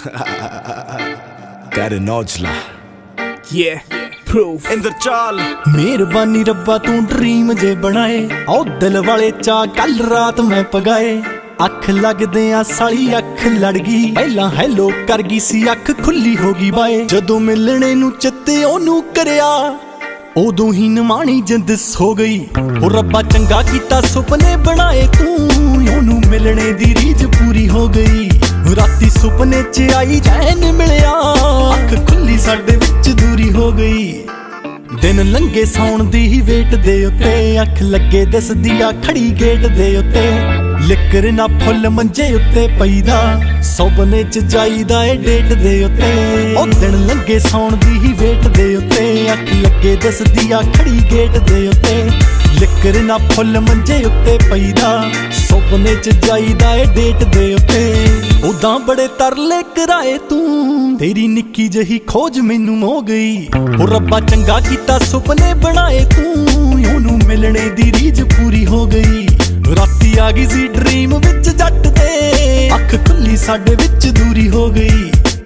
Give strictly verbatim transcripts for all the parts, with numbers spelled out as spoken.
Got an Ojla. Yeah, proof In the चाल मेहरबानी रब्बा तू ड्रीम जे बनाए ओ दिल वाले चा कल रात मैं पगाए अख लगदे आ साली अख लड़ गई पहला हैलो कर गई सी अख खुली हो गई बाए जदों मिलने नू चित्ते ओनू करया उदों ही नमाणी जिंद सो गई ओ रब्बा चंगा कीता सुपने बनाए तू ओनू मिलने दी रीज पूरी हो गई राती सुपने च आई चैन मिलया अख खुली साडे विच दूरी हो गई दिन लंघे सौण दी ही वेट दे उत्ते अख लगे दसदी आ खड़ी गेट दे उत्ते लिकर ना फुल मंजे उत्ते पईदा सुपने च जाईदा ए डेट दे उत्ते ओ दिन लंघे सौण दी ही वेट दे उत्ते अख लगे दसदी आ खड़ी गेट दे उत्ते लिकर ना फुल मंजे उत्ते पईदा सुपने च जाईदा ए डेट दे उत्ते उदां बड़े तरले कराए तू तेरी निक्की जही खोज मैनू हो गई ओ रब्बा चंगा कीता सुपने बनाए तू ओनू मिलने दी रीज पूरी हो गई राती आ गई सी ड्रीम विच जट दे अख खुली साडे विच दूरी हो गई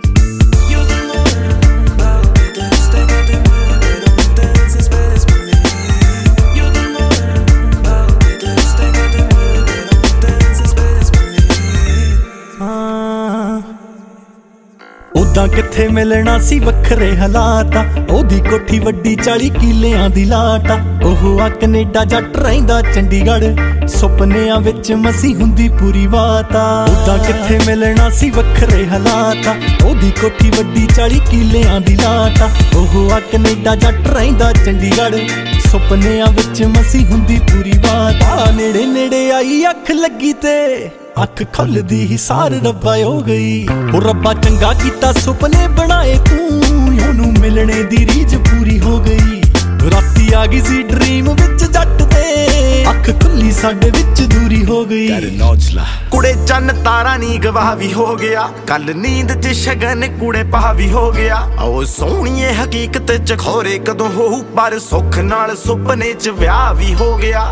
उदां किथे मिलना सी वखरे हालात ओदी कोठी वड्डी चाली किलियां दी लाटा ओह आ कनेडा जट रहिंदा चंडीगढ़ सुपनियां विच मसी हुंदी पूरी बात उदां किथे मिलना सी वखरे हालात ओदी कोठी वड्डी चाली किलियां दी लाटा ओह आ कनेडा जट रहिंदा चंडीगढ़ सुपनियां विच मसी हुंदी पूरी बात आ नेड़े नेड़े आई अख लगी ते अख खुलदी ही सार रब्बा हो गई ओ रब्बा चंगा कीता सुपने बनाए तू ओनू मिलने दी रीज पूरी हो गई राती आ गई सी ड्रीम विच जट दे अख खुली साडे विच दूरी हो गई Got an Ojla. कुड़े चन्न तारा नी गवाह भी हो गया कल नींद च शगन कुड़े पा भी हो गया ओ सोहणीए हकीकत च खोरे कदों होऊ पर सुख नाल सुपने च विआह भी हो गया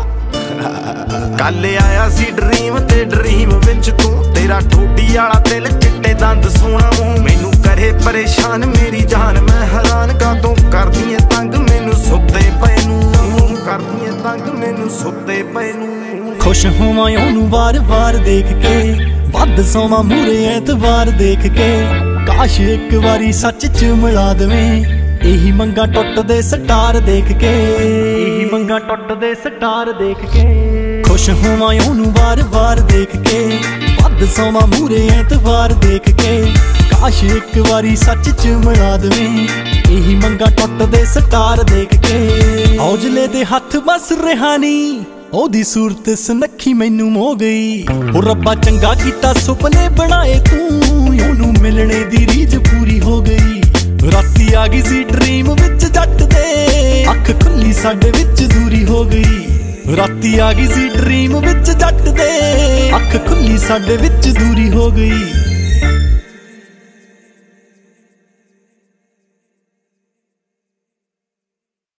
कल आया सी ड्रीम ते ड्रीम विच तू तेरा ठोडी आला दिल चिट्टे दंद सोना मूंह मैनू करे परेशान मेरी जान मैं हैरान कातों करदी ऐ तंग मैनू सुत्ते पए नू करदी ऐ तंग मैनू सुत्ते पए नू खुश होवां ओनू वार वार देख के वध सोवां मूरे ऐतवार देख के काश एक वारी सच च मिला देवें एही मंगा टुटदे स्टार देख के एही मंगा टुटदे स्टार देख के खुश होवां ओनू वार वार देख के वध सोवां मूरे ऐतवार देख के काश एक वारी सच च मिला देवें एही मंगा टुटदे स्टार देख के औजले दे हत्थ बस रिहानी ओदी सूरत सनखी मैनू हो गई ओ रब्बा चंगा कीता सुपने बनाए तू ओनू मिलने दी रीज पूरी हो गई राती आ गई सी ड्रीम विच जट दे अख खुली साडे विच दूरी हो गई राती आ गई सी ड्रीम विच जट दे अख खुली साडे विच दूरी हो गई।